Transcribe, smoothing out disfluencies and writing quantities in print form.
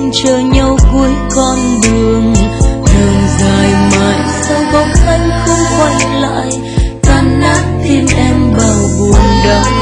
mình chờ nhau cuối con đường. Đường dài mãi sao bóng anh không quay lại, tan nát tim em bao buồn đau.